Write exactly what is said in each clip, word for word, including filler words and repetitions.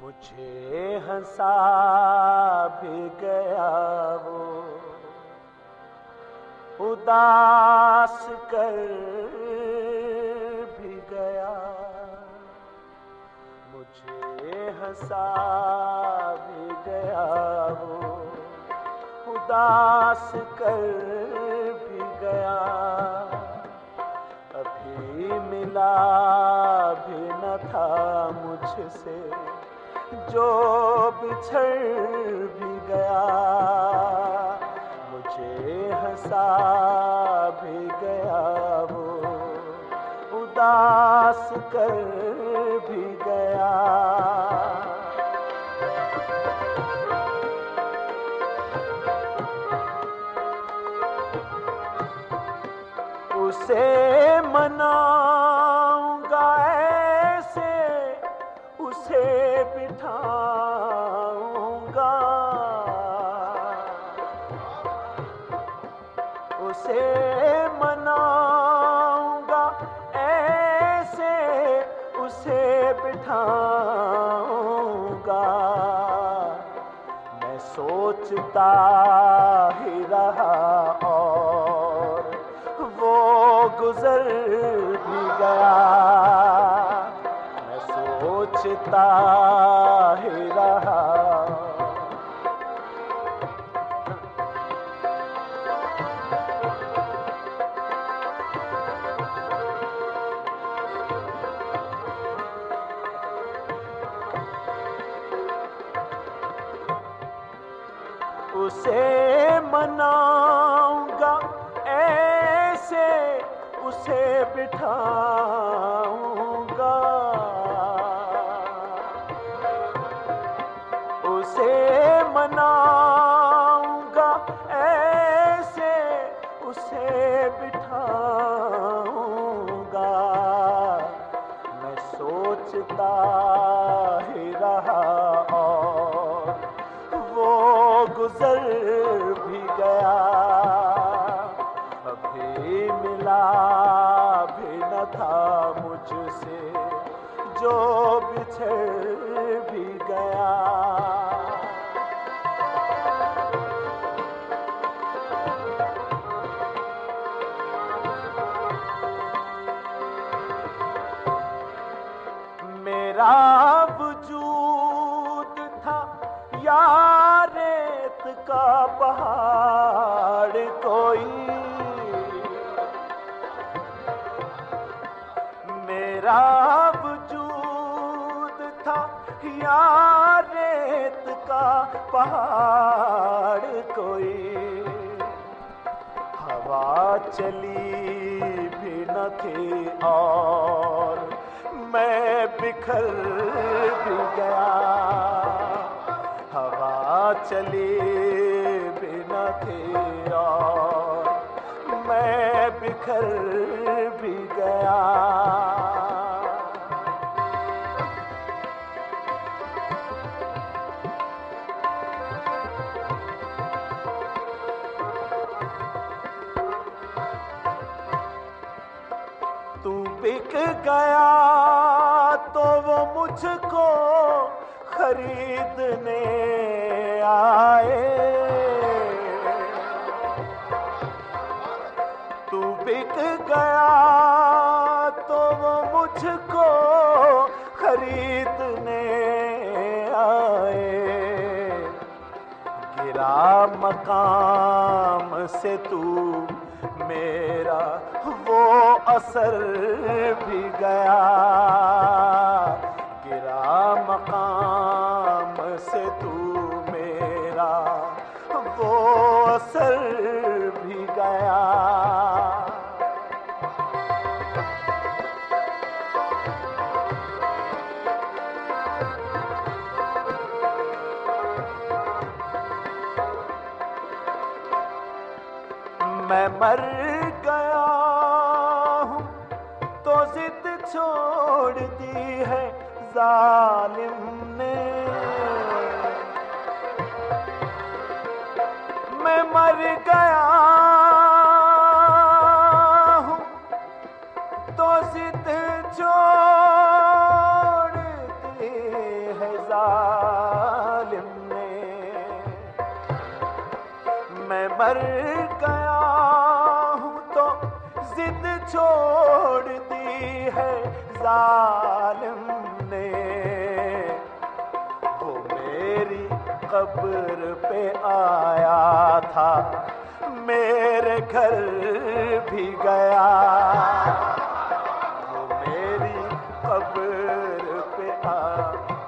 मुझे हंसा भी गया वो, उदास कर भी गया। मुझे हंसा भी गया वो, उदास कर भी गया। अभी मिला भी न था मुझसे जो बिछड़ भी गया। मुझे हंसा भी गया वो, उदास कर भी गया। उसे मनाऊंगा ऐसे, उसे बिठाऊंगा। उसे मनाऊंगा ऐसे, उसे बिठाऊंगा। मैं सोचता ही रहा और वो गुजर भी गया। मैं सोचता ही रहा। उसे मनाऊंगा ऐसे, उसे बिठाऊंगा। उसे मनाऊंगा ऐसे, उसे बिठाऊंगा। मैं सोचता ही रहा और वो गुजर भी गया। अभी मिला भी न था मुझसे जो बिछड़ भी गया। मेरा वजूद था या रेत का पहाड़ कोई। मेरा वजूद था या रेत का पहाड़ कोई। हवा चली भी न थी और मैं बिखर भी गया। हवा चली भी न थी और मैं बिखर भी गया। तू बिक गया तो वो मुझको खरीदने आए। तू बिक गया तो वो मुझको खरीदने आए। गिरा मकाम से तू मेरा वो असर भी गया। गिरा मकाम से तू मेरा वो असर भी गया। मैं मर गया हूँ तो जिद छोड़ दी है जालिम ने। मैं मर गया हूँ तो जिद छोड़ दी है जालिम मर गया हूँ तो जिद छोड़ दी है जालिम ने। वो मेरी कब्र पे आया था, मेरे घर भी गया। वो मेरी कब्र पे आया।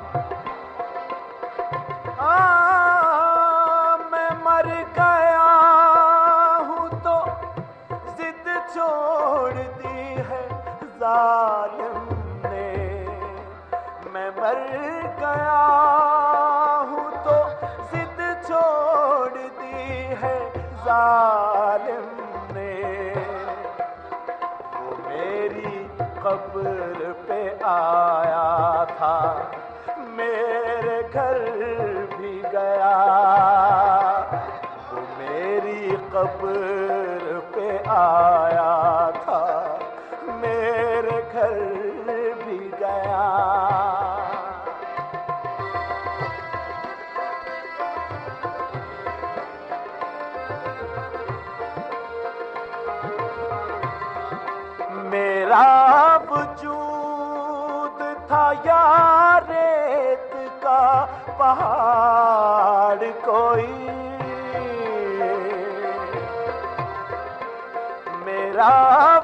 आ, मैं मर गया हूँ तो जिद छोड़ दी है जालिम ने। मैं मर गया हूँ तो जिद छोड़ दी है जालिम ने। वो मेरी कब्र पे आया था, मेरे घर भी गया। वो मेरी कब्र पे आया था, मेरे घर भी गया। मेरा वजूद था या रेत का पहाड़ कोई। मेरा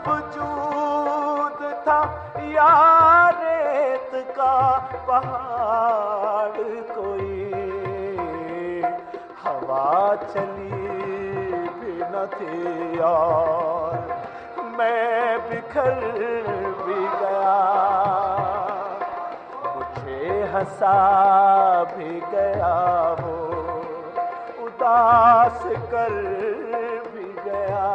वजूद था या रेत का पहाड़ कोई। हवा चली भी न थी और मैं बिखर भी गया। मुझे हंसा भी गया, वो उदास कर भी गया।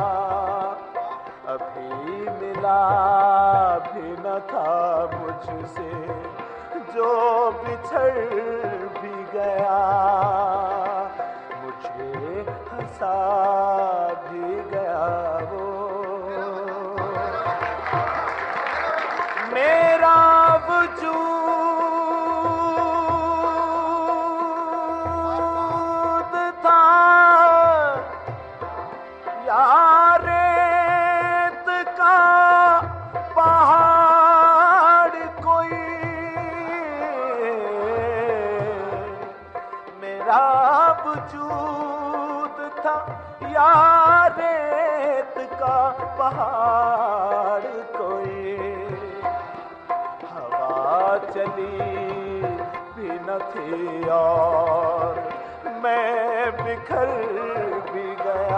अभी मिला भी न था मुझसे जो बिछड़ भी गया। मुझे हंसा भी गया वो। मेरा वजूद था या रेत का पहाड़ कोई। मेरा वजूद था या रेत का पहाड़ कोई। हवा चली भी न थी और मैं बिखर भी गया।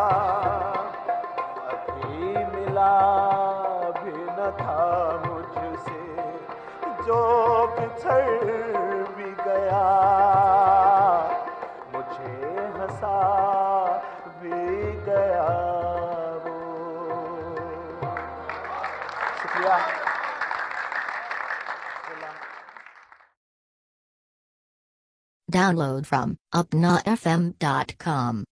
अभी मिला भी न था मुझसे जो बिछड़ भी गया। मुझे हंसा भी गया वो। शुक्रिया। Download from upna f m dot com.